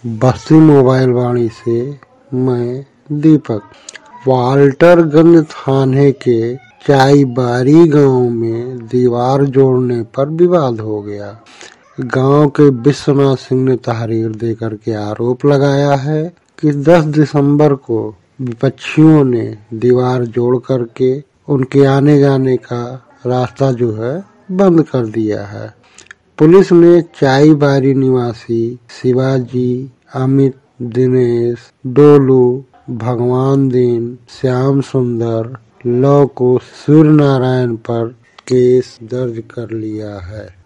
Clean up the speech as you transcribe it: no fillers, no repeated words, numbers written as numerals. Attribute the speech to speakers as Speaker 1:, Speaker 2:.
Speaker 1: बस्ती mobile वाणी से मैं दीपक। वाल्टरगंज थाने के चाईबारी गांव में दीवार जोड़ने पर विवाद हो गया। गांव के विश्वनाथ सिंह ने तहरीर देकर के आरोप लगाया है कि 10 दिसंबर को विपक्षियों ने दीवार जोड़ करके उनके आने जाने का रास्ता जो है बंद कर दिया है। पुलिस ने चाईबारी निवासी शिवाजी, अमित, दिनेश, डोलू, भगवान दीन, श्याम सुंदर, लव कुश, सूर्य नारायण पर केस दर्ज कर लिया है।